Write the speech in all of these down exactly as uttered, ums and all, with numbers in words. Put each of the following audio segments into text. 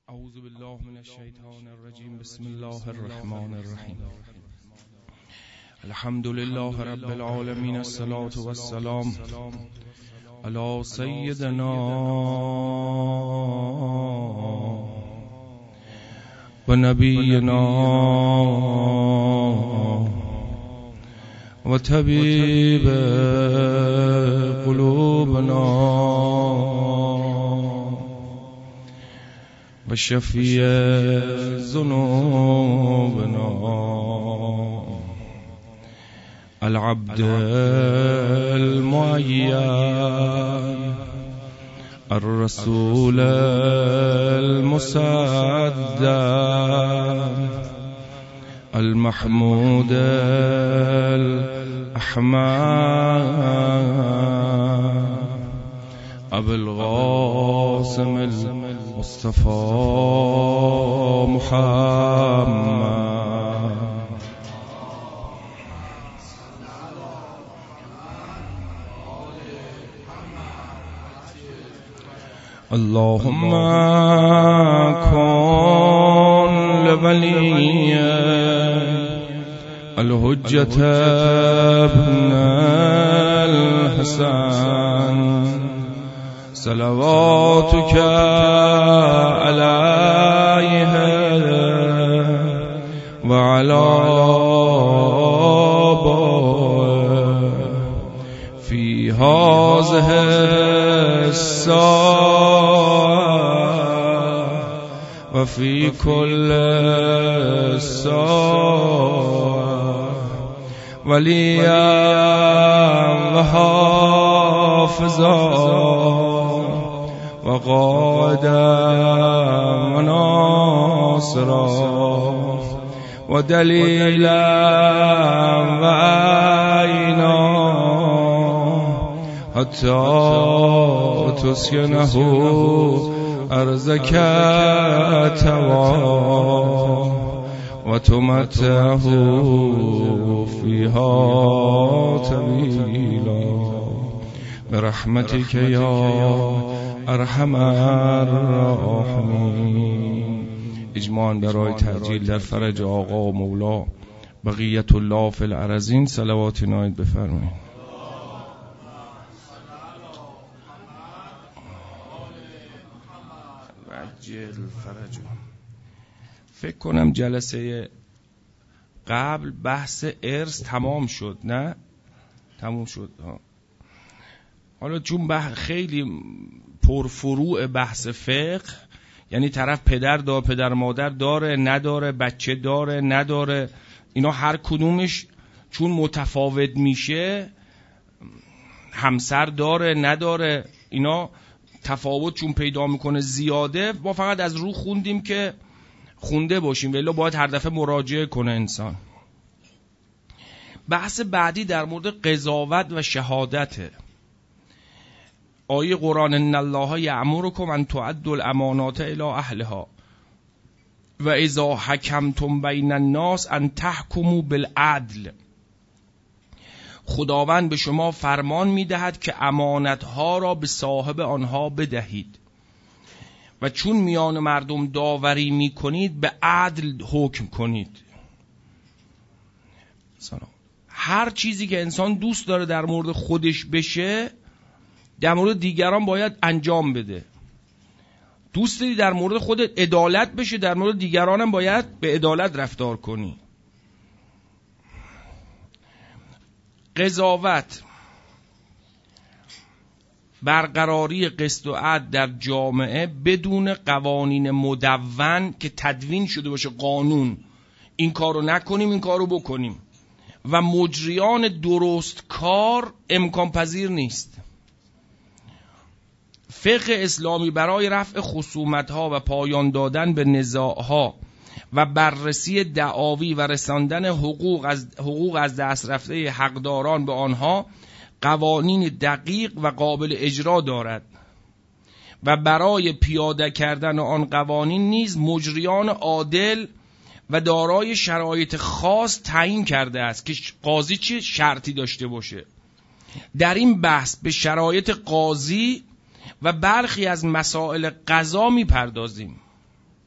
اعوذ بالله من الشیطان الرجیم. بسم الله الرحمن الرحیم. الحمد لله رب العالمین. الصلاة والسلام علی سیدنا و نبینا و طبیب قلوبنا و شفیع ذنوبنا العبد المعین الرسول المصدق المحمود الأحمد ابو القاسم المصطفى محمد. اللهم كن لولي الحجة ابن الحسن صلواتك عليه وعلى آبائه في هذه الساعة وفي كل ساعة وليا وحافظا وقائدا وناصرا ودليلا وعينا حتى تسكنه أرضك توا وتمتعه فيها طويلا برحمتك يا ارحم الراحمین. اجماعاً برای تعجیل در فرج آقا و مولا بقیت الله فی الارضین صلوات عنایت بفرمایید. عجل فرج. فکر کنم جلسه قبل بحث ارث تمام شد. نه تمام شد ها. حالا چون بحث خیلی پرفروع بحث فقه، یعنی طرف پدر داره، پدر مادر داره نداره، بچه داره نداره، اینا هر کدومش چون متفاوت میشه، همسر داره نداره، اینا تفاوت چون پیدا میکنه زیاده. ما فقط از رو خوندیم که خونده باشیم، ولی باید هر دفعه مراجعه کنه انسان. بحث بعدی در مورد قضاوت و شهادته. آیه قرآن ان الله یأمرکم ان تؤدوا الامانات الی اهلها و اذا حکمتم بین الناس ان تحکموا بالعدل. خداوند به شما فرمان میدهد که امانتها را به صاحب آنها بدهید و چون میان مردم داوری میکنید به عدل حکم کنید. سلام. هر چیزی که انسان دوست داره در مورد خودش بشه، در مورد دیگران باید انجام بده. دوست داری در مورد خودت عدالت بشه، در مورد دیگران هم باید به عدالت رفتار کنی. قضاوت، برقراری قسط و عدل در جامعه بدون قوانین مدون که تدوین شده باشه، قانون این کارو نکنیم این کارو بکنیم، و مجریان درست کار امکان پذیر نیست. فقه اسلامی برای رفع خصومت‌ها و پایان دادن به نزاع‌ها و بررسی دعاوی و رساندن حقوق از حقوق از دست رفته حقداران به آنها قوانین دقیق و قابل اجرا دارد و برای پیاده کردن آن قوانین نیز مجریان عادل و دارای شرایط خاص تعیین کرده است که قاضی چه شرطی داشته باشه. در این بحث به شرایط قاضی و برخی از مسائل قضا میپردازیم.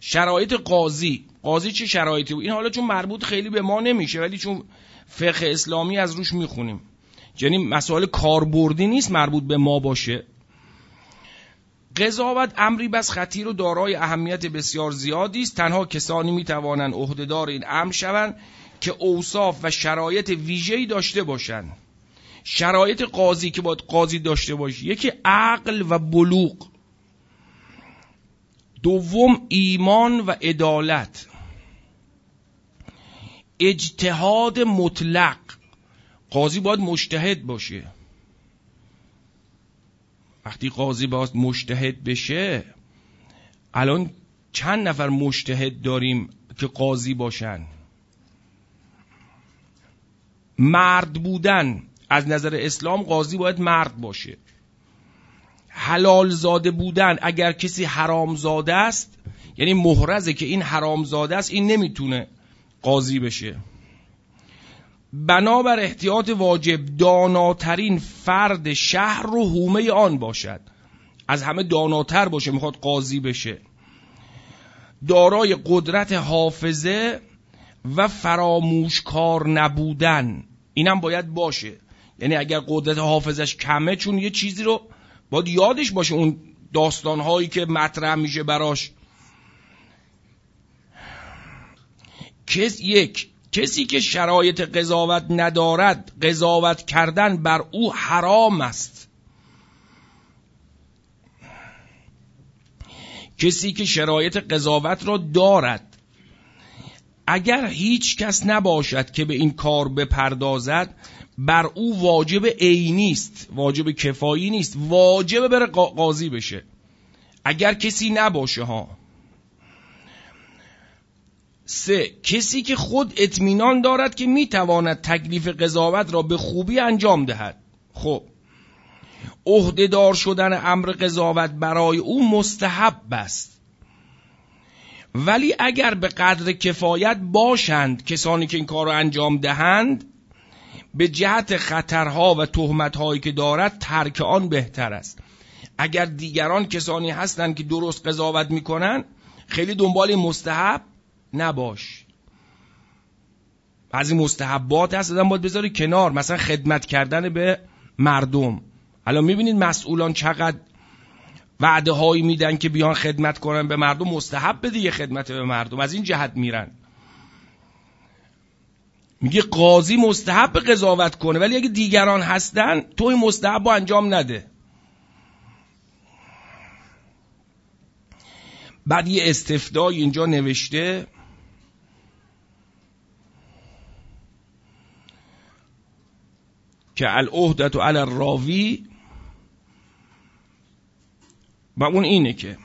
شرایط قاضی، قاضی چه شرایطی بود؟ این حالا چون مربوط خیلی به ما نمیشه، ولی چون فقه اسلامی از روش میخونیم، یعنی مسائل کاربردی نیست مربوط به ما باشه. قضاوت امری بس خطیر و دارای اهمیت بسیار زیادی است. تنها کسانی میتوانند عهدهدار این امر شوند که اوصاف و شرایط ویژه‌ای داشته باشند. شرایط قاضی که باید قاضی داشته باشه: یکی عقل و بلوغ، دوم ایمان و عدالت، اجتهاد مطلق. قاضی باید مجتهد باشه. وقتی قاضی باید مجتهد بشه، الان چند نفر مجتهد داریم که قاضی باشن؟ مرد بودن، از نظر اسلام قاضی باید مرد باشه. حلال زاده بودن، اگر کسی حرام زاده است، یعنی محرزه که این حرام زاده است، این نمیتونه قاضی بشه. بنابر احتیاط واجب داناترین فرد شهر رو حومه آن باشد، از همه داناتر باشه میخواد قاضی بشه. دارای قدرت حافظه و فراموشکار نبودن، اینم باید باشه. یعنی اگر قدرت حافظش کمه، چون یه چیزی رو باید یادش باشه، اون داستانهایی که مطرح میشه براش. کس یک کسی که شرایط قضاوت ندارد، قضاوت کردن بر او حرام است. کسی که شرایط قضاوت را دارد، اگر هیچ کس نباشد که به این کار بپردازد، بر او واجب عینی است، واجب کفایی نیست، واجب بره قاضی بشه اگر کسی نباشه ها. سه، کسی که خود اطمینان دارد که میتواند تکلیف قضاوت را به خوبی انجام دهد. خب عهدهدار شدن امر قضاوت برای او مستحب است، ولی اگر به قدر کفایت باشند کسانی که این کار را انجام دهند، به جهت خطرها و تهمت‌هایی که دارد ترک آن بهتر است. اگر دیگران کسانی هستند که درست قضاوت میکنن، خیلی دنبال مستحب نباش. بعضی مستحبات هست آدم باید بذاره کنار، مثلا خدمت کردن به مردم. الان میبینید مسئولان چقدر وعده هایی میدن که بیان خدمت کنن به مردم. مستحب دیگه خدمت به مردم، از این جهت میرن. میگه قاضی مستحب قضاوت کنه، ولی اگه دیگران هستن تو این مستحب رو انجام نده. بعد یه استفدای اینجا نوشته که العهدة علی الراوی، و اون اینه که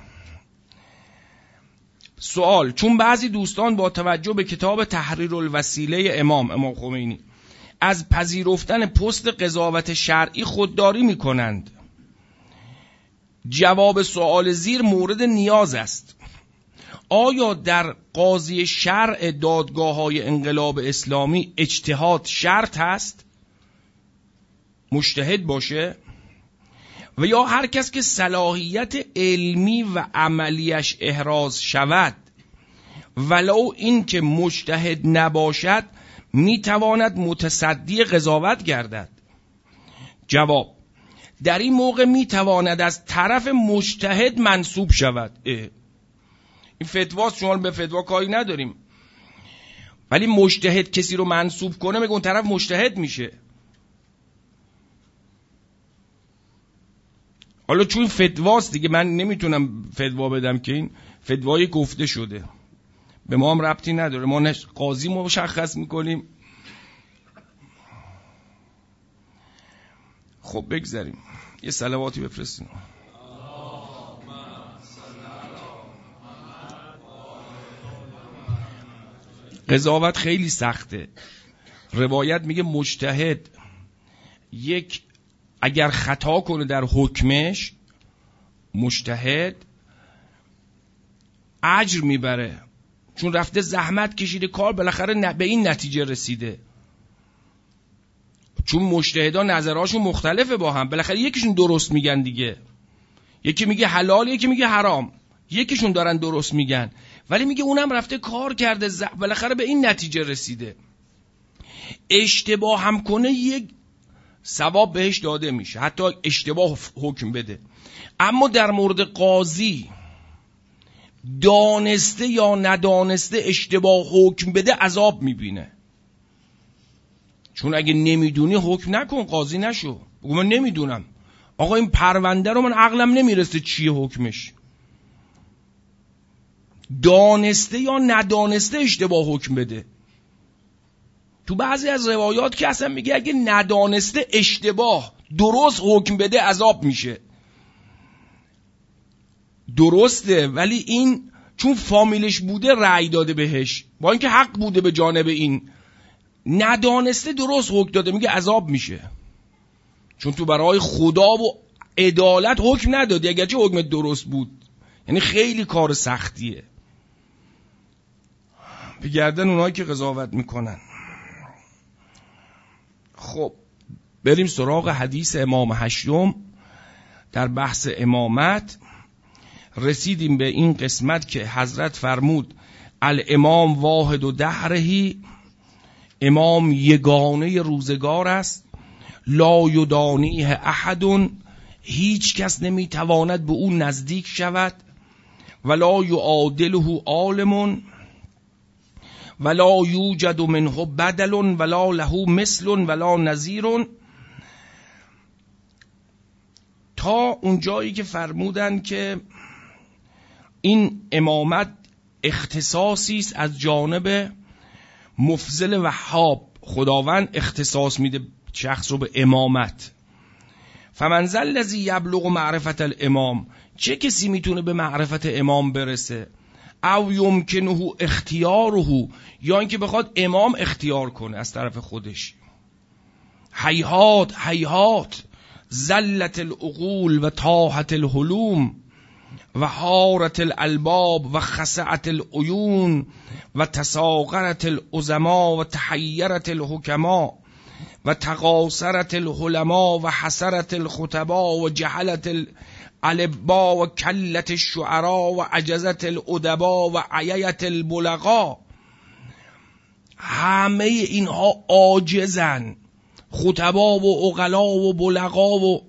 سوال: چون بعضی دوستان با توجه به کتاب تحریر الوسیله امام امام خمینی از پذیرفتن پست قضاوت شرعی خودداری می کنند، جواب سوال زیر مورد نیاز است. آیا در قاضی شرع دادگاه های انقلاب اسلامی اجتهاد شرط است؟ مجتهد باشه؟ و یا هر کس که صلاحیت علمی و عملیش احراز شود ولو این که مجتهد نباشد میتواند متصدی قضاوت گردد؟ جواب: در این موقع میتواند از طرف مجتهد منصوب شود. این فتواست، شما به فتوا کاری نداریم، ولی مجتهد کسی رو منصوب کنه میگه اون طرف مجتهد میشه. حالا چون فتواست دیگه، من نمیتونم فتوا بدم که این فتوای گفته شده، به ما هم ربطی نداره، ما قاضی مشخص میکنیم. خب بگذاریم یه صلواتی بفرستیم. قضاوت خیلی سخته. روایت میگه مجتهد یک اگر خطا کنه در حکمش، مجتهد اجر میبره، چون رفته زحمت کشیده کار، بالاخره به این نتیجه رسیده. چون مجتهدان نظرهاشون مختلفه با هم، بالاخره یکیشون درست میگن دیگه، یکی میگه حلال یکی میگه حرام، یکیشون دارن درست میگن، ولی میگه اونم رفته کار کرده، بالاخره به این نتیجه رسیده. اشتباه هم کنه یک ثواب بهش داده میشه، حتی اشتباه حکم بده. اما در مورد قاضی دانسته یا ندانسته اشتباه حکم بده عذاب میبینه. چون اگه نمیدونی حکم نکن، قاضی نشو، بگو من نمیدونم، آقا این پرونده رو من عقلم نمیرسه چیه حکمش. دانسته یا ندانسته اشتباه حکم بده. تو بعضی از روایات که اصلا میگه اگه ندانسته اشتباه درست حکم بده عذاب میشه. درسته، ولی این چون فامیلش بوده رأی داده بهش، با اینکه حق بوده به جانب این، ندانسته درست حکم داده، میگه عذاب میشه. چون تو برای خدا و عدالت حکم ندادی، اگرچه حکم درست بود. یعنی خیلی کار سختیه. بگردن اونایی که قضاوت میکنن. خب بریم سراغ حدیث امام هشتم در بحث امامت. رسیدیم به این قسمت که حضرت فرمود الامام واحد و دهرهی، امام یگانه روزگار است، لا یدانیه احد، هیچ کس نمیتواند به اون نزدیک شود، ولا یعادله عالم، ولا یوجد منه بدل، ولا له مثل ولا نظیر، تا اون جایی که فرمودن که این امامت اختصاصی است از جانب مفضل وهاب. خداوند اختصاص میده شخص رو به امامت. فمن ذا الذی یبلغ معرفت الامام، چه کسی میتونه به معرفت امام برسه؟ او یمکنه اختیاره، یا اینکه بخواد امام اختیار کنه از طرف خودش. هیهات هیهات، زلت العقول و طاحت الحلوم و حارت الالباب و خسعت العیون و تساغرت العظما و تحیرت الحکما و تقاصرت الحلما و حسرت الخطبا و جهلت الالبا و کلت الشعرا و عجزت الادبا و عییت البلغا. همه اینها عاجزن، خطبا و عقلا و بلغا، و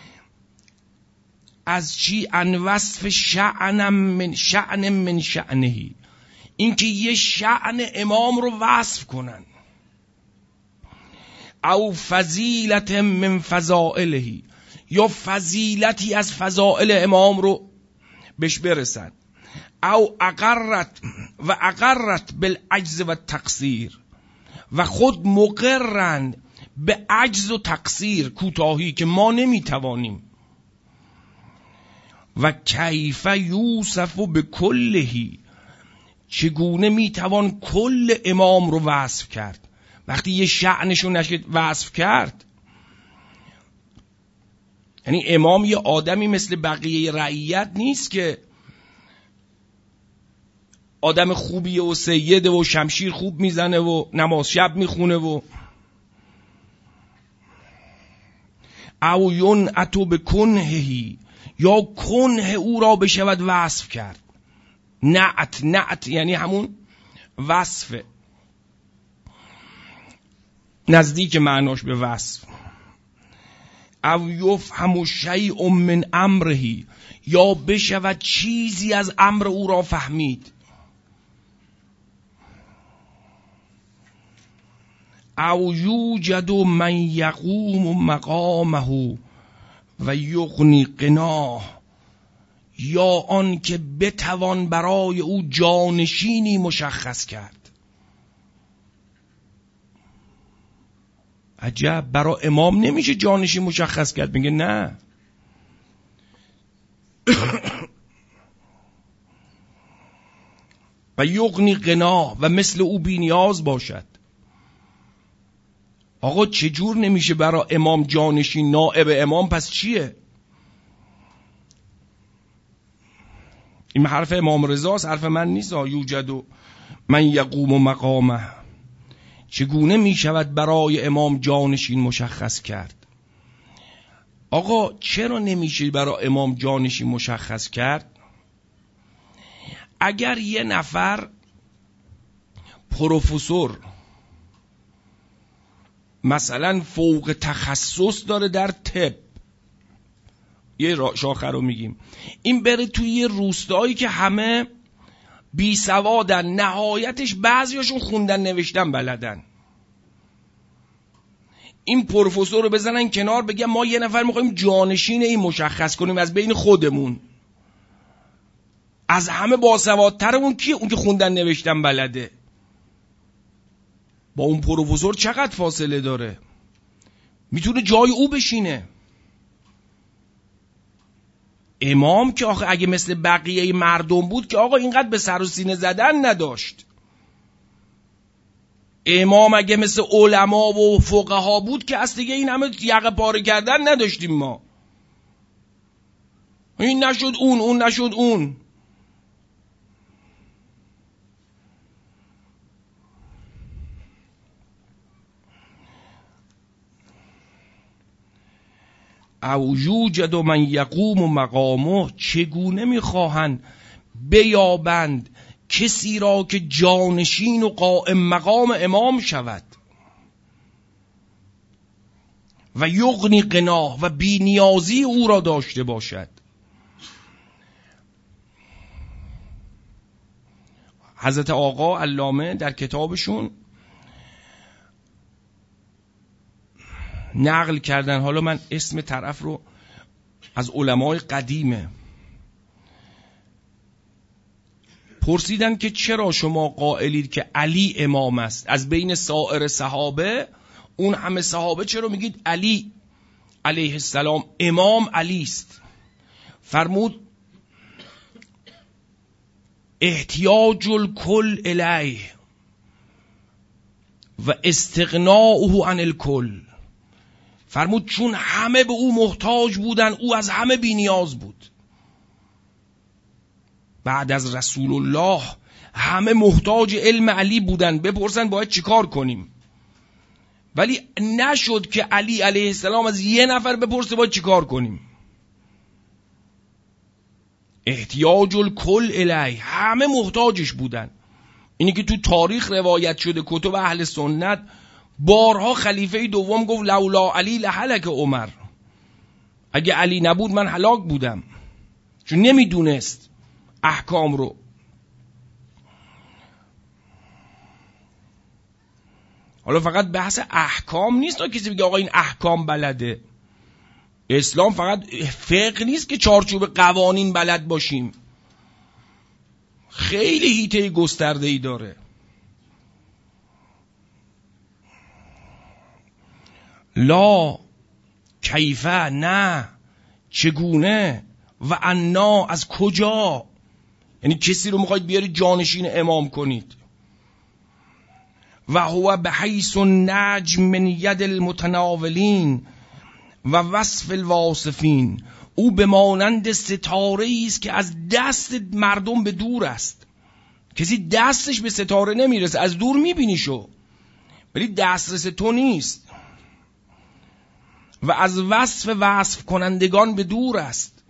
از چی؟ ان وصف شأن من شأن من شأنهی، این که یه شأن امام رو وصف کنن، او فضیلت من فضائلهی، یا فضیلتی از فضائل امام رو بهش برسن. او اقرت و اقرت بالعجز و تقصیر، و خود مقرن به عجز و تقصیر، کوتاهی که ما نمیتوانیم. و کیف یوصف به کلهی، چگونه میتوان کل امام رو وصف کرد وقتی یه شأنشو نشه وصف کرد؟ یعنی امام یه آدمی مثل بقیه رعیت نیست که آدم خوبیه و سیده و شمشیر خوب میزنه و نماز شب میخونه و او ینعتو به کنهی، یا کنه او را بشود وصف کرد. نعت، نعت یعنی همون وصف، نزدیک معناش به وصف. او یفهم شیء من امرهی، یا بشود چیزی از امر او را فهمید. او یوجد من یقوم مقامه و یغنی قناه، یا آن که بتوان برای او جانشینی مشخص کرد. عجب، برای امام نمیشه جانشین مشخص کرد؟ میگه نه. و یغنی قناه، و مثل او بی نیاز باشد. آقا چجور نمیشه برای امام جانشین؟ نائب امام پس چیه؟ این حرف امام رضاست، حرف من نیست. یوجد و من یقوم مقامه، چگونه میشود برای امام جانشین مشخص کرد؟ آقا چرا نمیشه برای امام جانشین مشخص کرد؟ اگر یه نفر پروفسور مثلا فوق تخصص داره در طب، یه شاخه رو میگیم، این بره توی یه روستایی که همه بی سوادن، نهایتش بعضیاشون خوندن نوشتن بلدن، این پروفسور رو بزنن کنار بگن ما یه نفر میخوایم جانشین این مشخص کنیم از بین خودمون، از همه باسوادترمون کیه؟ اون که خوندن نوشتن بلده. با اون پروفسور چقدر فاصله داره؟ میتونه جای او بشینه. امام که آخه اگه مثل بقیه مردم بود که آقا اینقدر به سر و سینه زدن نداشت. امام اگه مثل علما و فقها بود که اصلا دیگه این همه یقه پاره کردن نداشتیم ما. این نشد اون، اون نشد اون. او یوجد من یقوم مقامه، چگونه میخواهند بیابند کسی را که جانشین و قائم مقام امام شود و یغنی غناه و بی نیازی او را داشته باشد. حضرت آقا علامه در کتابشون نقل کردن، حالا من اسم طرف رو از علمای قدیمه، پرسیدن که چرا شما قائلید که علی امام است از بین سایر صحابه، اون همه صحابه چرا میگید علی علیه السلام امام علی است؟ فرمود احتیاج الکل الیه و استغناؤه عن الکل. فرمود چون همه به او محتاج بودن، او از همه بی نیاز بود. بعد از رسول الله همه محتاج علم علی بودن، بپرسن باید چیکار کنیم، ولی نشد که علی علیه السلام از یه نفر بپرسه باید چیکار کنیم. احتیاج الکل الیه، همه محتاجش بودن. اینی که تو تاریخ روایت شده، کتب اهل سنت، بارها خلیفه دوم گفت لولا علی لهلک عمر، اگه علی نبود من هلاک بودم، چون نمیدونست احکام رو. حالا فقط بحث احکام نیست تا کسی بگه آقا این احکام بلده. اسلام فقط فقه نیست که چارچوب قوانین بلد باشیم، خیلی حیطه گسترده‌ای داره. لا کیفه، نه چگونه، و انا از کجا، یعنی کسی رو میخواید بیاری جانشین امام کنید. و هو بحیث النجم من ید المتناولین و وصف الواصفین، او به مانند ستاره است که از دست مردم به دور است. کسی دستش به ستاره نمیرسه، از دور میبینیشو ولی دسترس تو نیست. و از وصف وصف کنندگان به دور است.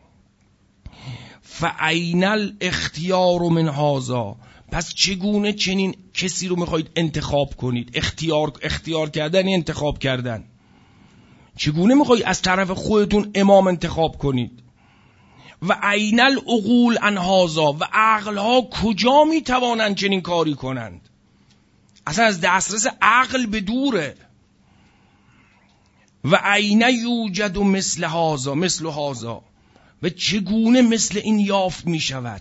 فاین الاختیار من هذا، پس چگونه چنین کسی رو میخواید انتخاب کنید؟ اختیار اختیار کردن، انتخاب کردن. چگونه میخواید از طرف خودتون امام انتخاب کنید؟ و این العقول عن هذا، و عقلها کجا میتوانند چنین کاری کنند؟ اصلا از دسترس عقل به دوره. و عین یوجد مثل هذا مثل هذا، و چگونه مثل این یافت می شود؟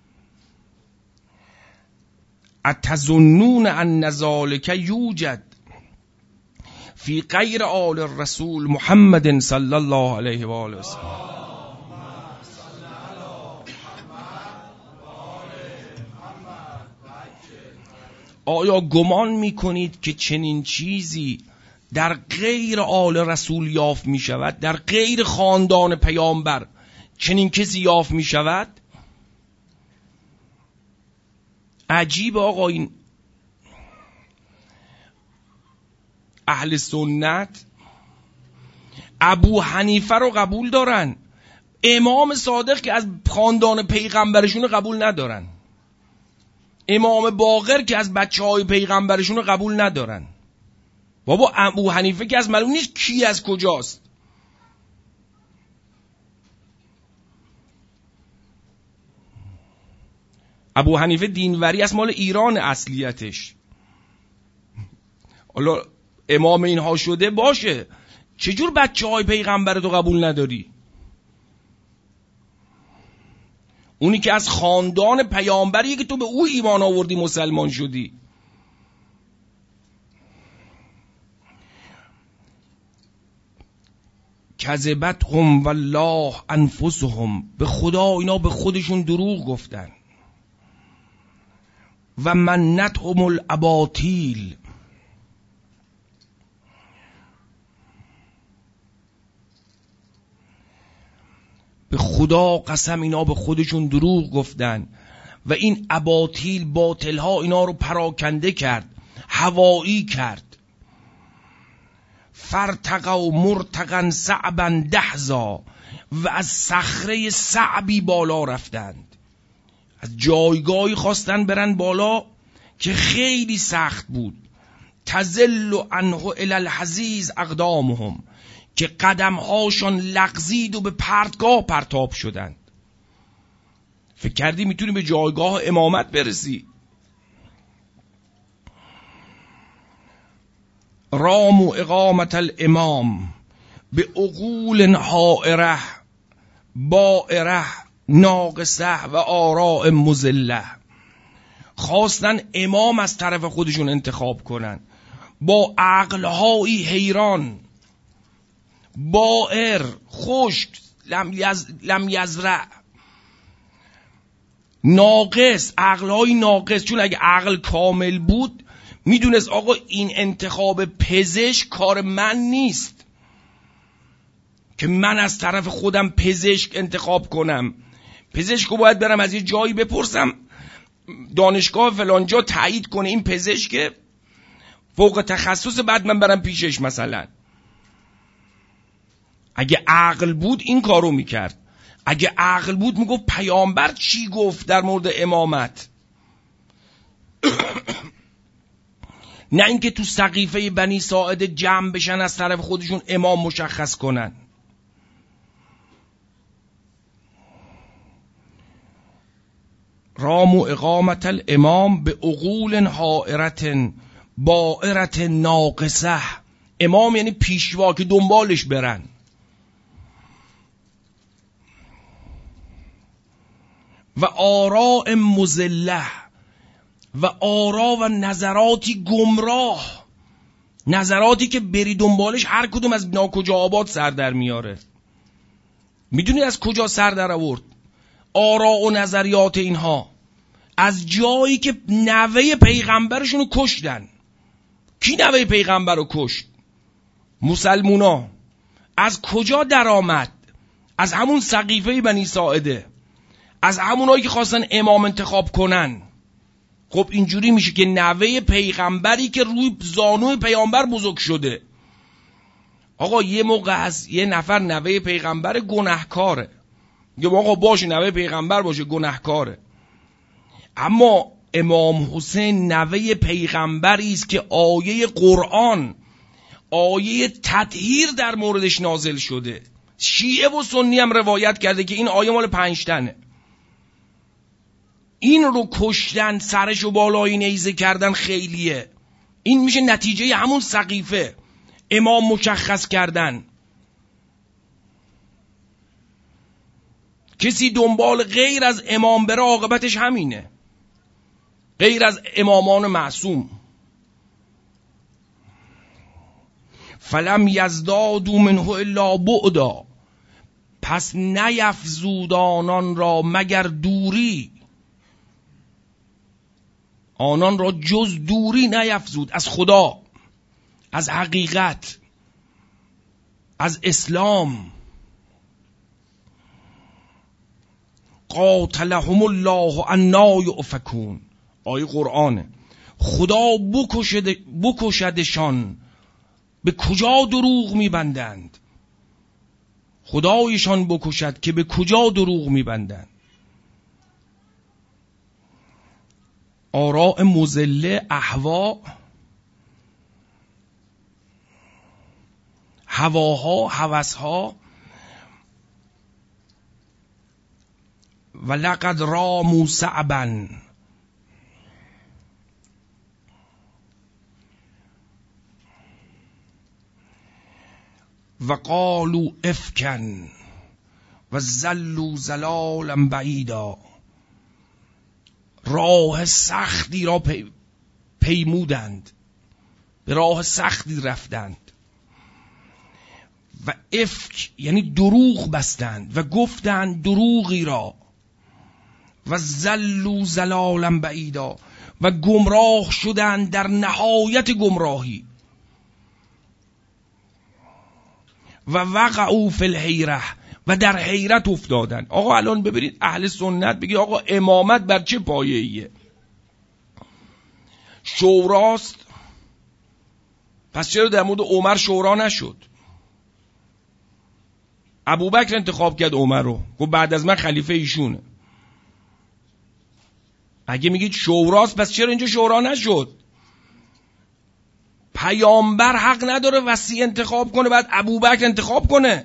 اتظنون ان ذلک یوجد فی غیر آل الرسول محمد صلی الله علیه و آله وسلم. آیا گمان می کنید که چنین چیزی در غیر آل رسول یافت می شود؟ در غیر خاندان پیامبر چنین کسی یافت می شود؟ عجیب آقا، این اهل سنت ابو حنیفه رو قبول دارن، امام صادق که از خاندان پیغمبرشون قبول ندارن. امام باقر که از بچه های پیغمبرشون رو قبول ندارن. بابا ابو حنیفه که از معلوم نیست کی از کجاست. ابو حنیفه دینوری از مال ایران اصلیتش. حالا امام اینها شده باشه، چجور بچه های پیغمبر تو قبول نداری؟ اونی که از خاندان پیامبریه که تو به او ایمان آوردی مسلمان شدی. کذبتهم والله انفسهم، به خدا اینا به خودشون دروغ گفتن. و منتهم الاباطیل، به خدا قسم اینا به خودشون دروغ گفتن و این اباطیل باطل ها اینا رو پراکنده کرد، هوایی کرد. فرتقوا مرتقا صعبا دحزا، و از صخره صعبی بالا رفتند، از جایگاهی خواستن برن بالا که خیلی سخت بود. تزل عنه الی الحزیز اقدامهم، که قدمهاشان لغزید و به پرتگاه پرتاب شدند. فکر کردی میتونی به جایگاه امامت برسی؟ راموا اقامت الامام به عقول حائره بائره ناقصه و آراء مذله. خواستن امام از طرف خودشون انتخاب کنن با عقلهایی حیران، بائر، خشک، لم, یز... لم یزرع، ناقص، عقلهای ناقص. چون اگه عقل کامل بود میدونست آقا این انتخاب پزشک کار من نیست که من از طرف خودم پزشک انتخاب کنم. پزشکو باید برم از یه جایی بپرسم، دانشگاه فلانجا تایید کنه این پزشک فوق تخصص، بعد من برم پیشش. مثلا اگه عقل بود این کارو میکرد. اگه عقل بود میگفت پیامبر چی گفت در مورد امامت. نه اینکه تو سقیفه بنی ساعده جمع بشن از طرف خودشون امام مشخص کنن. راموا اقامت الامام به عقول حائرة بائرة ناقصه. امام یعنی پیشوا که دنبالش برن. و آراء مذله، و آرا و نظراتی گمراه، نظراتی که بری دنبالش هر کدوم از ناکجا آباد سر در میاره. میدونی از کجا سر در آورد؟ آرا و نظریات اینها از جایی که نوه پیغمبرشونو کشتن. کی نوه پیغمبر رو کشت؟ مسلمونا. از کجا در آمد؟ از همون سقیفه بنی ساعده، از همونایی که خواستن امام انتخاب کنن. خب اینجوری میشه که نوه پیغمبری که روی زانوی پیغمبر بزرگ شده. آقا یه موقع هست یه نفر نوه پیغمبر گناهکاره، میگه آقا باشه نوه پیغمبر باشه گناهکاره، اما امام حسین نوه پیغمبری است که آیه قرآن، آیه تطهیر در موردش نازل شده. شیعه و سنی هم روایت کرده که این آیه مال پنج تنه. این رو کشتن، سرشو بالای نیزه کردن خیلیه. این میشه نتیجه همون سقیفه، امام مشخص کردن. کسی دنبال غیر از امام بره عاقبتش همینه، غیر از امامان معصوم. فلم یزدادوا منه الا بعدا، پس نیفزود آنان را مگر دوری. آنان را جز دوری نیفزود از خدا، از حقیقت، از اسلام. قاتلهم الله انا یؤفکون، آیه قرآنه. خدا بکشد بکشدشان، به کجا دروغ میبندند. خدایشان بکشد که به کجا دروغ میبندند. آراء مضله، اهوا، هواها، هوسها. و لقد راموا صعبا، و قالوا افکن و زلوا زلالا بعیدا. راه سختی را پی... پیمودند، به راه سختی رفتند. و افک یعنی دروغ بستند و گفتند دروغی را. و زلوا زلالا بعیدا، و گمراه شدند در نهایت گمراهی. و وقعوا فی الحیرة، و در حیرت افتادن. آقا الان ببینید اهل سنت بگی آقا امامت بر چه پایه‌ایه؟ شوراست، پس چرا در مورد عمر شورا نشد؟ ابوبکر انتخاب کرد عمر رو، گفت بعد از من خلیفه ایشونه. اگه میگید شوراست پس چرا اینجا شورا نشد؟ پیامبر حق نداره وصی انتخاب کنه بعد ابوبکر انتخاب کنه؟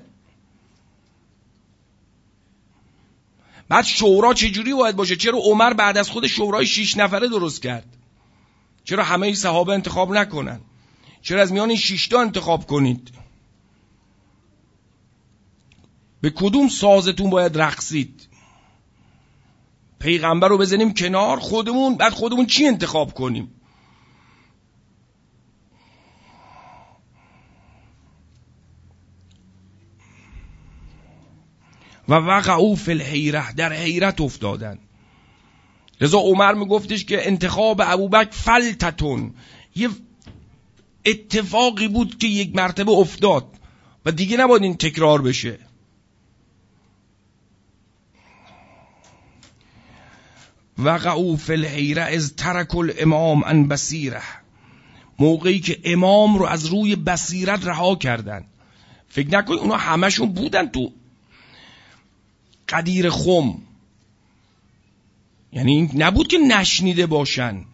بعد شورا چجوری باید باشه؟ چرا عمر بعد از خود شورای شیش نفره درست کرد؟ چرا همه صحابه انتخاب نکنن؟ چرا از میان این شش تا انتخاب کنید؟ به کدوم سازتون باید رقصید؟ پیغمبر رو بزنیم کنار، خودمون بعد خودمون چی انتخاب کنیم؟ و وقعوا فی الحیرة، در حیرت افتادن. لذا عمر میگفتش که انتخاب ابوبکر فلتتون، یه اتفاقی بود که یک مرتبه افتاد و دیگه نباید این تکرار بشه. وقعوا فی الحیرة اذ ترکوا الامام عن بصیرة، موقعی که امام رو از روی بصیرت رها کردن. فکر نکنید اونا همشون بودن تو قدیر خم، یعنی نبود که نشنیده باشن،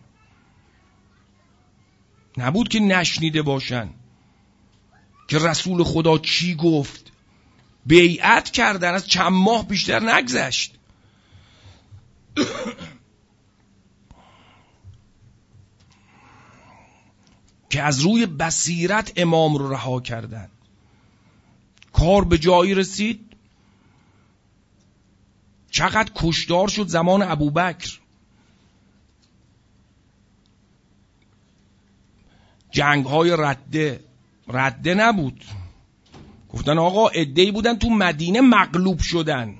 نبود که نشنیده باشن که رسول خدا چی گفت. بیعت کردن، از چند ماه بیشتر نگذشت. که از روی بصیرت امام رو رها کردن. کار به جایی رسید، چقدر کشتار شد زمان ابوبکر. جنگ های رده رده نبود، گفتن آقا عده‌ای بودن تو مدینه مغلوب شدن،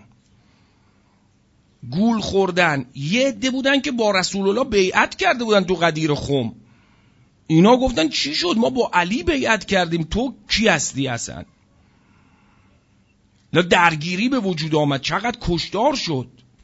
گول خوردن. یه عده بودن که با رسول الله بیعت کرده بودن تو غدیر خم. اینا گفتن چی شد؟ ما با علی بیعت کردیم، تو کی هستی اصلا؟ درگیری به وجود آمد، چقدر کشتار شد.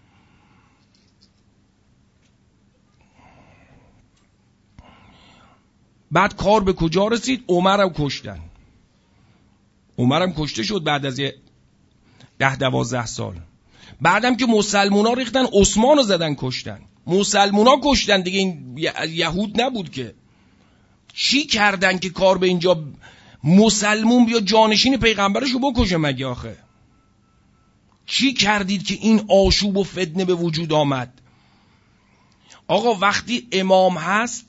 بعد کار به کجا رسید؟ عمرم کشتن. عمرم کشته شد بعد از یه ده دوازده سال. بعدم که مسلمونا ریختن عثمان رو زدن کشتن. مسلمونا کشتن دیگه، این یهود نبود که. چی کردن که کار به اینجا مسلمون بیا جانشین پیغمبرشو بکشه مگه آخه؟ چی کردید که این آشوب و فتنه به وجود آمد؟ آقا وقتی امام هست،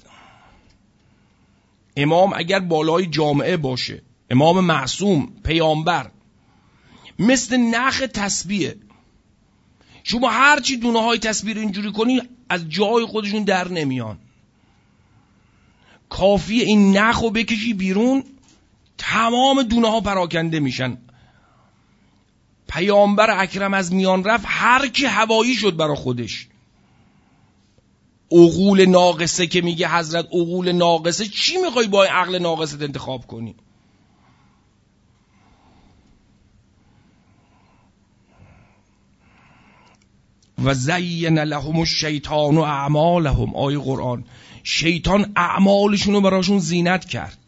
امام اگر بالای جامعه باشه، امام معصوم پیامبر، مثل نخ تسبیحه. شما هرچی دونه های تسبیح رو اینجوری کنی از جای خودشون در نمیان. کافیه این نخ رو بکشی بیرون، تمام دونه ها پراکنده میشن. پیامبر اکرم از میان رفت، هر کی هوایی شد برا خودش. عقول ناقصه که میگه حضرت، عقول ناقصه، چی میخوای با عقل ناقصت انتخاب کنی؟ و زین لهم الشیطان و اعمالهم، آیه قرآن. شیطان اعمالشون رو براشون زینت کرد.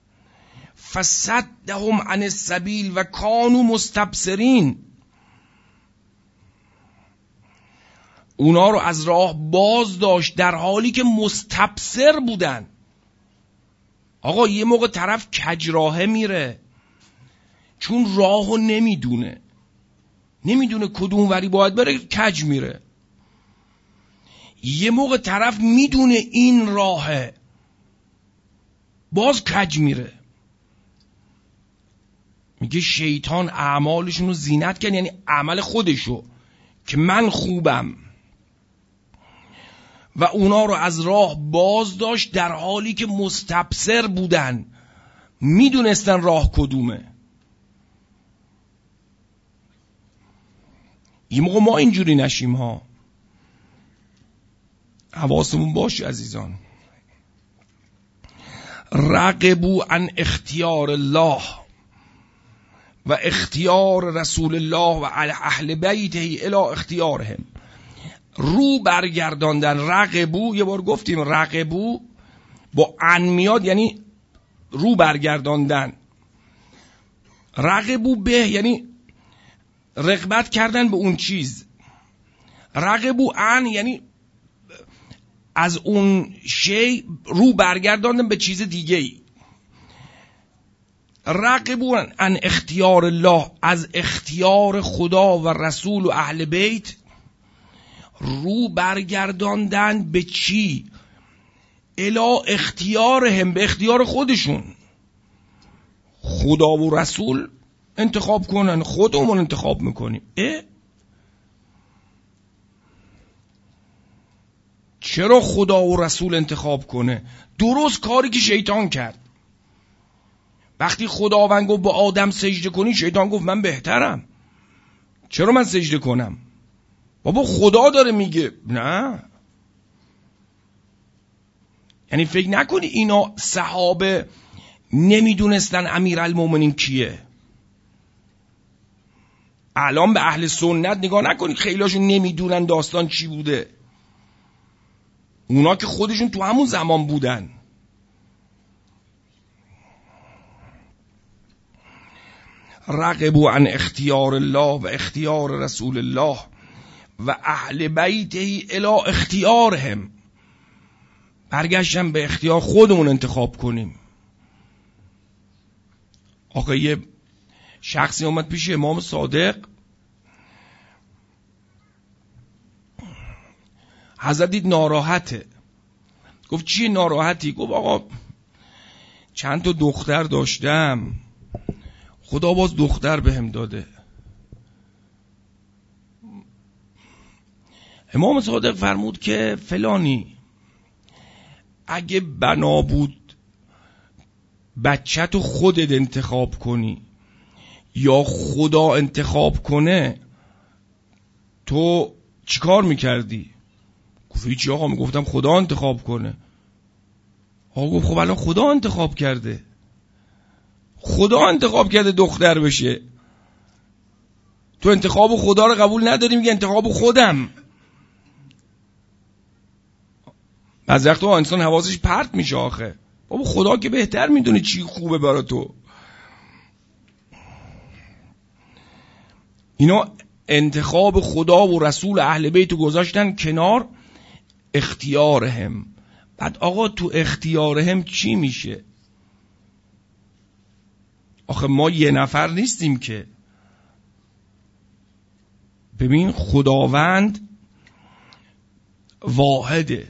فصدهم عن السبیل و کانوا مستبصرین، اونا رو از راه باز داشت در حالی که مستبصر بودن. آقا یه موقع طرف کجراهه میره چون راهو نمیدونه، نمیدونه کدوم وری باید بره، کج میره. یه موقع طرف میدونه این راهه، باز کج میره. میگه شیطان اعمالشون رو زینت کرد، یعنی عمل خودشو که من خوبم، و اونا رو از راه باز داشت در حالی که مستبصر بودن، میدونستن راه کدومه. یه موقع ما اینجوری نشیم ها، حواسمون باشه عزیزان. رغبوا عن اختیار الله و اختیار رسول الله و اهل بیته الی اختیارهم. رو برگرداندن، رغبو، یه بار گفتیم رغبو با ان میاد یعنی رو برگرداندن. رغبو به یعنی رغبت کردن به اون چیز. رغبو ان یعنی از اون شی رو برگرداندن به چیز دیگه ای. رغبو عن اختیار الله، از اختیار خدا و رسول و اهل بیت رو برگرداندن به چی؟ الی اختیارهم، به اختیار خودشون. خدا و رسول انتخاب کنن، خودمون انتخاب میکنیم. اه؟ چرا خدا و رسول انتخاب کنه؟ درست کاری که شیطان کرد. وقتی خداوند گفت با آدم سجده کنی، شیطان گفت من بهترم، چرا من سجده کنم؟ بابا خدا داره میگه. نه، یعنی فکر نکنی اینا صحابه نمیدونستن امیرالمومنین کیه. الان به اهل سنت نگاه نکنید، خیلیاشون نمیدونن داستان چی بوده. اونا که خودشون تو همون زمان بودن. رغبوا عن اختیار الله و اختیار رسول الله و اهل بیته الی اختیارهم. برگشتن به اختیار خودمون انتخاب کنیم. آقا یه شخصی اومد پیش امام صادق، حضرت دید ناراحته. گفت چیه ناراحتی؟ گفت آقا چند تا دختر داشتم، خدا باز دختر بهم داده. امام صادق فرمود که فلانی، اگه بنا بود بچه تو خودت انتخاب کنی یا خدا انتخاب کنه، تو چیکار میکردی؟ گفت هیچی آقا، میگفتم خدا انتخاب کنه. آقا گفت خب الان خدا انتخاب کرده، خدا انتخاب کرده دختر بشه، تو انتخاب خدا رو قبول نداری، میگه انتخاب خودم. از وقت انسان حواسش پرت میشه آخه. بابا خدا که بهتر میدونه چی خوبه برای تو. اینا انتخاب خدا و رسول اهل بیت گذاشتن کنار، اختیارهم. بعد آقا تو اختیارهم چی میشه؟ آخه ما یه نفر نیستیم که. ببین خداوند واحده،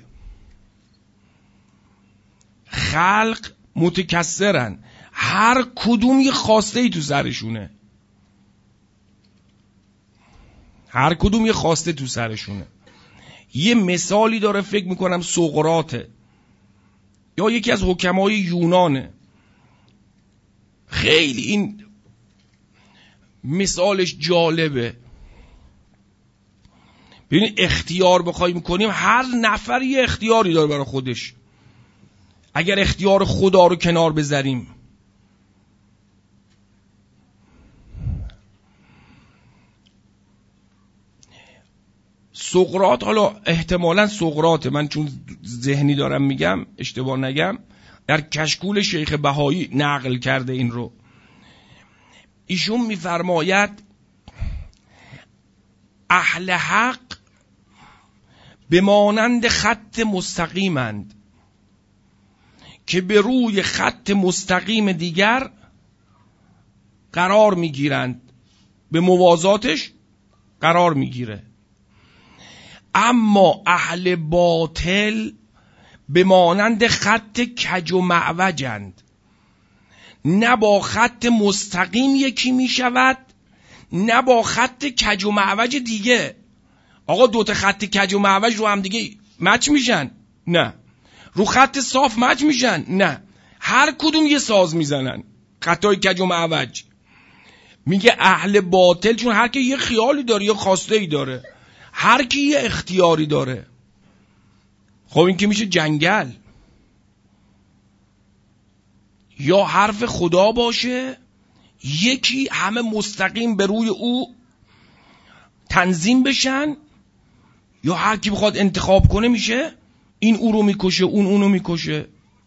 خلق متکثرن، هر کدوم یه خواسته ای تو سرشونه، هر کدوم یه خواسته تو سرشونه. یه مثالی داره، فکر میکنم سقراطه یا یکی از حکمای یونانه. خیلی این مثالش جالبه. ببینید اختیار بخوایم کنیم، هر نفر یه اختیاری داره برای خودش. اگر اختیار خدا رو کنار بذاریم، سقراط، حالا احتمالاً سقراطه، من چون ذهنی دارم میگم اشتباه نگم، در کشکول شیخ بهایی نقل کرده این رو. ایشون میفرماید اهل حق به مانند خط مستقیمند که به روی خط مستقیم دیگر قرار میگیرند، به موازاتش قرار میگیره. اما اهل باطل به مانند خط کج و معوجند، نه با خط مستقیم یکی میشود نه با خط کج و معوج دیگه. آقا دوتا خط کج و معوج رو هم دیگه مچ میشن؟ نه. رو خط صاف مچ میشن؟ نه. هر کدوم یه ساز میزنن، خطای کج و معوج. میگه اهل باطل، چون هر کی یه خیالی داره، یه خواسته ای داره، هر کی یه اختیاری داره. خب این که میشه جنگل. یا حرف خدا باشه، یکی همه مستقیم به روی او تنظیم بشن، یا هر کی بخواد انتخاب کنه میشه این او رو میکشه، اون اونو میکشه.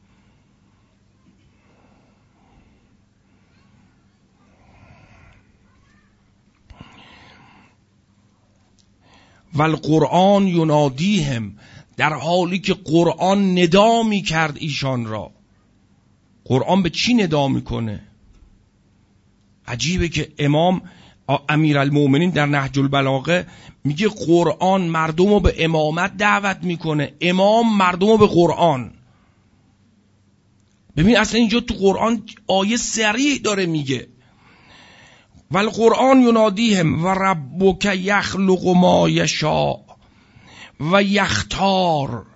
و القرآن ینادیهم، در حالی که قرآن ندا میکرد ایشان را. قرآن به چی ندا میکنه؟ عجیبه که امام امیرالمومنین در نهج البلاغه میگه قرآن مردم رو به امامت دعوت میکنه، امام مردم رو به قرآن. ببین اصلا اینجا تو قرآن آیه صریح داره میگه و القرآن ینادیهم و ربک یخلق ما یشاء و یختار.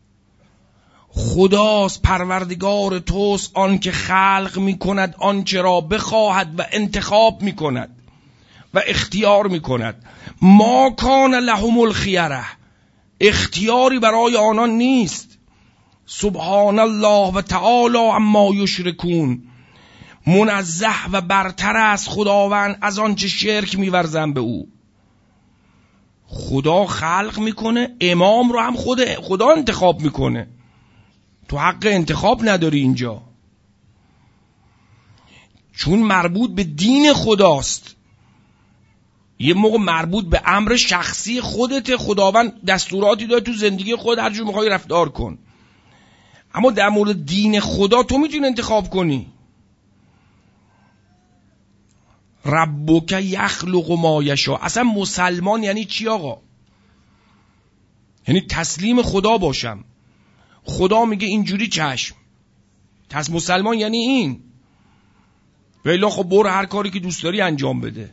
خداست، پروردگار توست، آن که خلق میکند آنچه را بخواهد و انتخاب میکند و اختیار میکند. ما کان لهم الخیره، اختیاری برای آنان نیست. سبحان الله و تعالی عما یشرکون، منزه و برتر است خداوند از آنچه شرک میورزن به او. خدا خلق میکنه، امام رو هم خود خدا انتخاب میکنه. تو حق انتخاب نداری اینجا، چون مربوط به دین خداست. یه موقع مربوط به امر شخصی خودت، خداوند دستوراتی داره تو زندگی خود، هر جور میخوای رفتار کن. اما در مورد دین خدا تو میتونی انتخاب کنی. ربک یخلق ما یشاء. اصلا مسلمان یعنی چی آقا؟ یعنی تسلیم خدا باشم. خدا میگه اینجوری چشم، پس مسلمان یعنی این. ولی خب برو هر کاری که دوست داری انجام بده.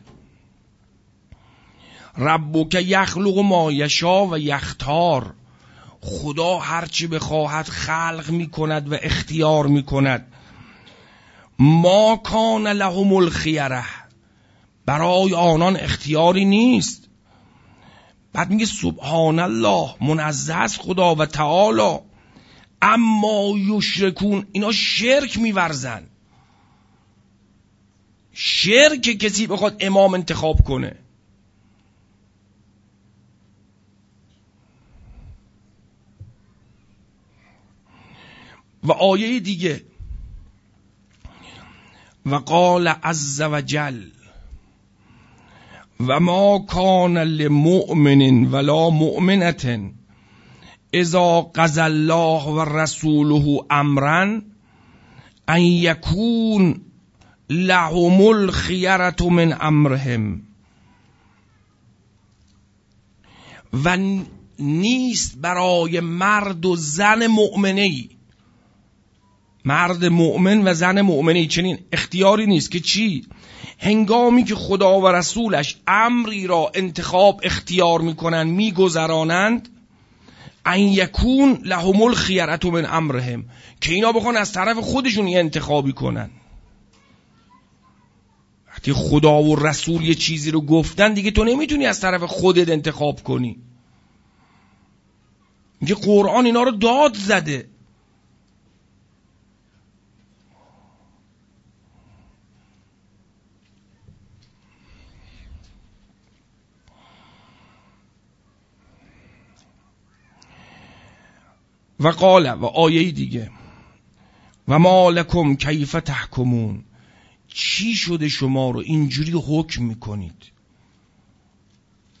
ربک یخلق ما یشاء و یختار. خدا هرچی بخواهد خلق میکند و اختیار میکند. ما کان لهم الخیره، برای آنان اختیاری نیست. بعد میگه سبحان الله، منزه است خدا و تعالی اما یشرکون، اینا شرک میورزن. شرک کسی بخواد امام انتخاب کنه. و آیه دیگه و قال عز وجل و ما کان لمؤمن ولا مؤمنة اذا قضى الله و رسوله امرا ان یکون لهم الخیرة من امرهم. و نیست برای مرد و زن مؤمنی، مرد مؤمن و زن مؤمنی چنین اختیاری نیست که چی؟ هنگامی که خدا و رسولش امری را انتخاب اختیار میکنن، میگذرانند، ان یکون لهم الخیرة من امرهم، که اینا بخوان از طرف خودشون یه انتخابی کنن. وقتی خدا و رسول یه چیزی رو گفتن دیگه تو نمیتونی از طرف خودت انتخاب کنی. میگه قرآن اینا رو داد زده. و قال، و آیه دیگه و ما لکم کیف تحکمون، چی شده شما رو اینجوری حکم میکنید؟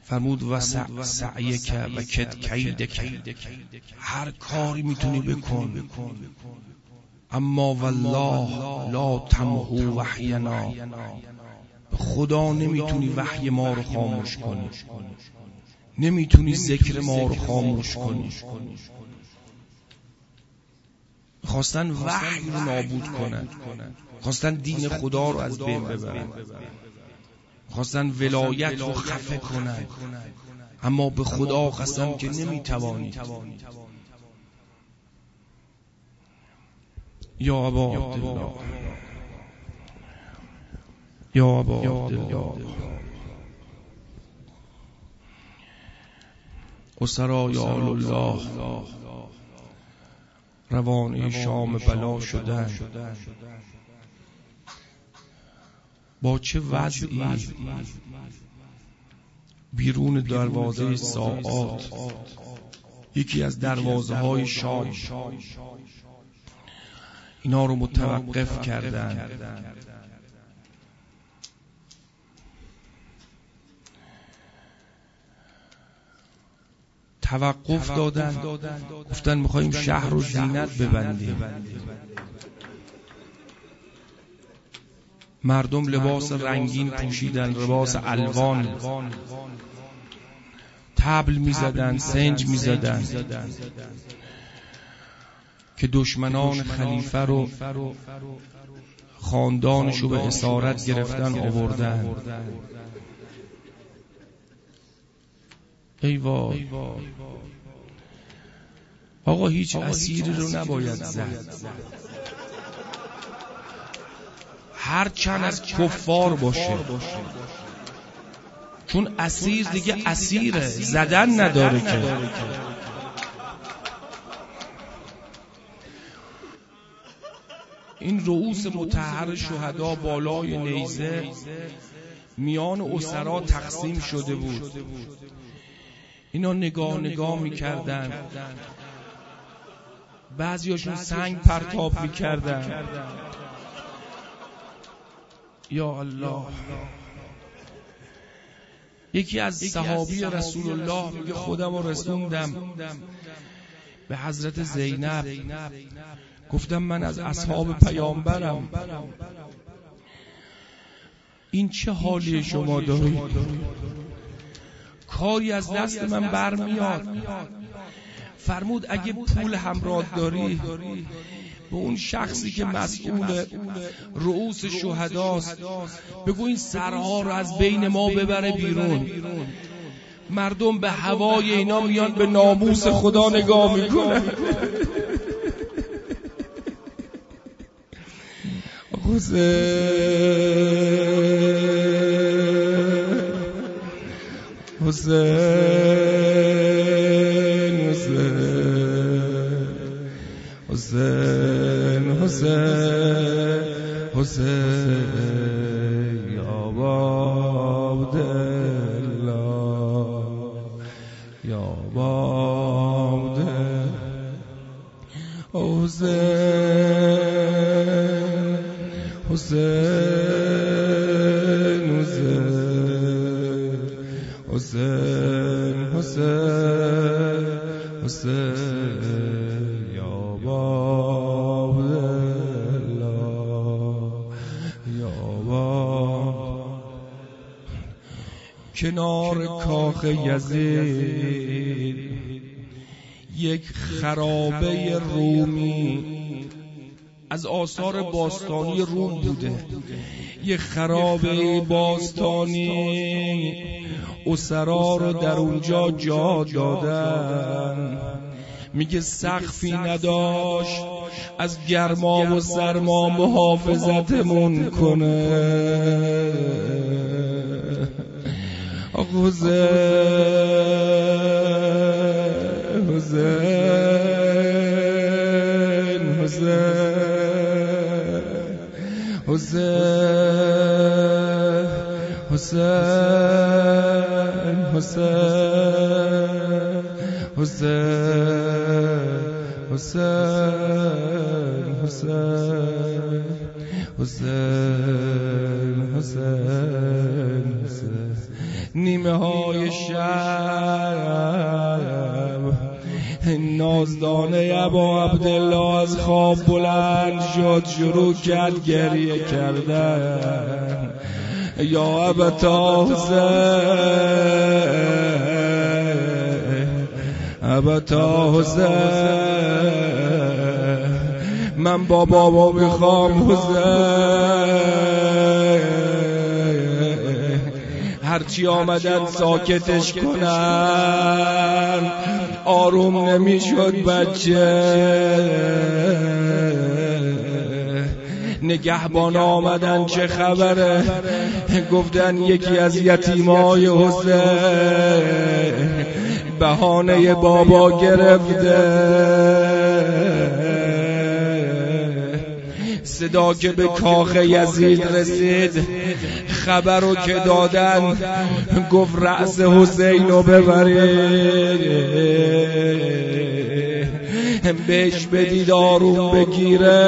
فرمود و سعیک و کد کیدک، هر کاری میتونی بکن، اما والله لا تمحو وحینا، به خدا نمیتونی وحی ما رو خاموش کنی، نمیتونی ذکر ما رو خاموش کنی. خواستن وحی رو نابود کنن، خواستن دین خدا رو از بین ببرن، خواستن ولایت رو خفه کنن، اما به خدا قسم که نمیتوانید. یا ابا عبدالله، یا ابا عبدالله، اسرای آل الله روانه شام بلا شدن. با چه وضعی بیرون دروازه ساعات، یکی از دروازه های شام، اینا رو متوقف کردن. توقف دادن، گفتن میخواییم شهر رو زینت ببندیم. مردم لباس رنگین پوشیدن، لباس الوان، طبل میزدن، سنج میزدن که دشمنان خلیفه رو، خاندانش رو به اسارت گرفتن آوردن. ای وای آقا، هیچ اسیری رو نباید زد، هر چند از کفار باشه، چون اسیر دیگه اسیره، زدن نداره که. این رؤوس مطهر شهدا بالای نیزه میان اسرا تقسیم شده بود. اینا نگاه نگاه میکردن، بعضیاشون سنگ پرتاب میکردن. یا الله. یکی از صحابی رسول الله میگه خودم رو رسوندم به حضرت زینب، گفتم من از اصحاب پیامبرم، این چه حالی شما دارید؟ کاری از دست من برمیاد. فرمود اگه پول همراه داری، به اون شخصی که مسئول رؤوس شهداست بگو این سرها رو از بین ما ببره بیرون. مردم به هوای اینا میان به ناموس خدا نگاه میکنن. حسین حسین حسین حسین حسین یا عبدالله یا عبدالله حسین حسین حسین حسین حسین یا عبدالله یا عبدالله. کنار کاخ یزید یک خرابه رومی از آثار باستانی روم بوده، یک خرابه باستانی، اسرا رو در اونجا جا دادن. میگه سقفی نداشت از گرما و سرما محافظتمون کنه. حسین حسین حسین حسین حسین حسین حسین حسین حسین حسین حسین. نیمه های شب از خواب بلند شد، شروع کرد گریه کردن. یا ابتا حسین، ابتا حسین، من با بابا میخوام حسین. هرچی آمدن ساکتش کنن، آروم نمیشد بچه. نگهبان آمدن چه خبره، گفتن یکی از یتیمای حسین بهانه بابا گرفته. صدا که به کاخ یزید رسید، خبرو که دادن، گفت رأس حسینو ببرید بهش بدید آروم بگیره.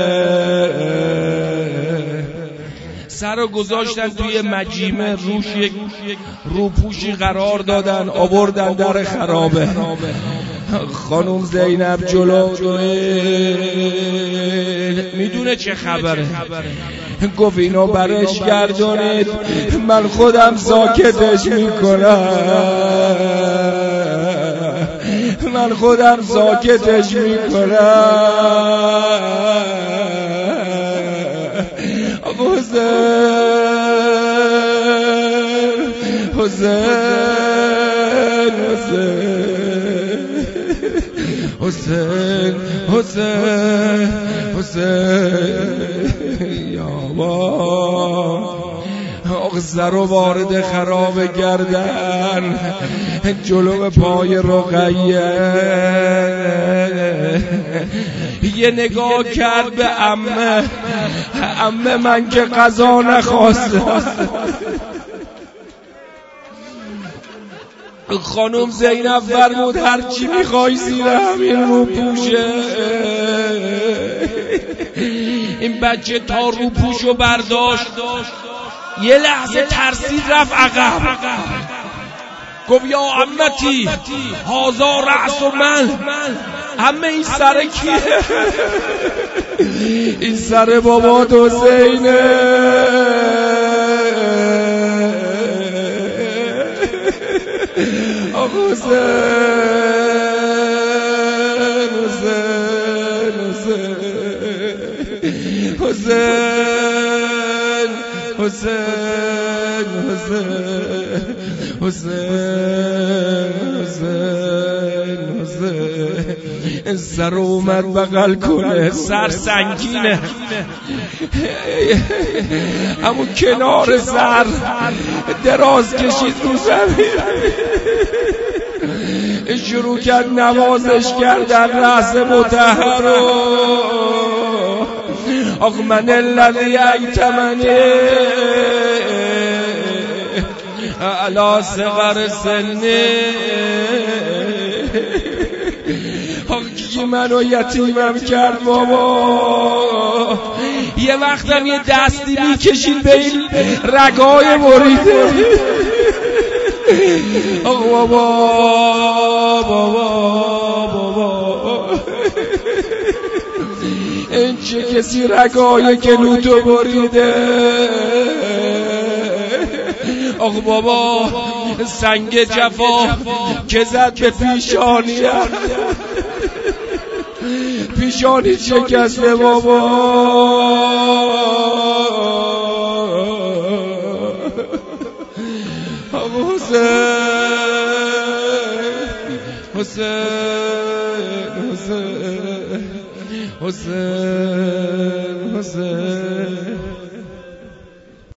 سرو گذاشتن توی مجیمه، روش یک روپوشی قرار دادن، آوردن در خرابه. خانم زینب جلو میدونه چه خبره، گفت اینو برش گردونید، من خودم ساکتش میکنم، من خودم ساکتش میکنم. حسین حسین حسین حسین حسین یا با اغزر رو وارد خراب گردن، جلو پای رقیه یه نگاه کرد به عمه. عمه من که قضا نخواستم. خانم زینب فرمود هرچی میخوای زیر همین رو پوشه. این بچه تا رو پوشو برداشت، یه لحظه ترسید، رفت عقب، گفت یا عمتی هازا رأس و من. همه این سر کیه؟ این سر بابا حسینه. حسین حسین حسین حسین حسین حسین حسین سر اومد بغل کنه، سر سنگینه، همون کنار سر دراز کشید رو زمین، شروع کرد نوازش کردن رأس مطهر. آخ من الذی ایتمنی علی صغر سنی. آخ کی منو یتیمم کرد بابا. یه وقتم یه دستی میکشید به این رگای بریده. آخ بابا بابا بابا، این چه کسی رگای گلوتو بریده. آخ بابا سنگ جفا که زد به پیشانیم، پیشانی شکسته بابا. آخ حسین حسین حسین حسین حسین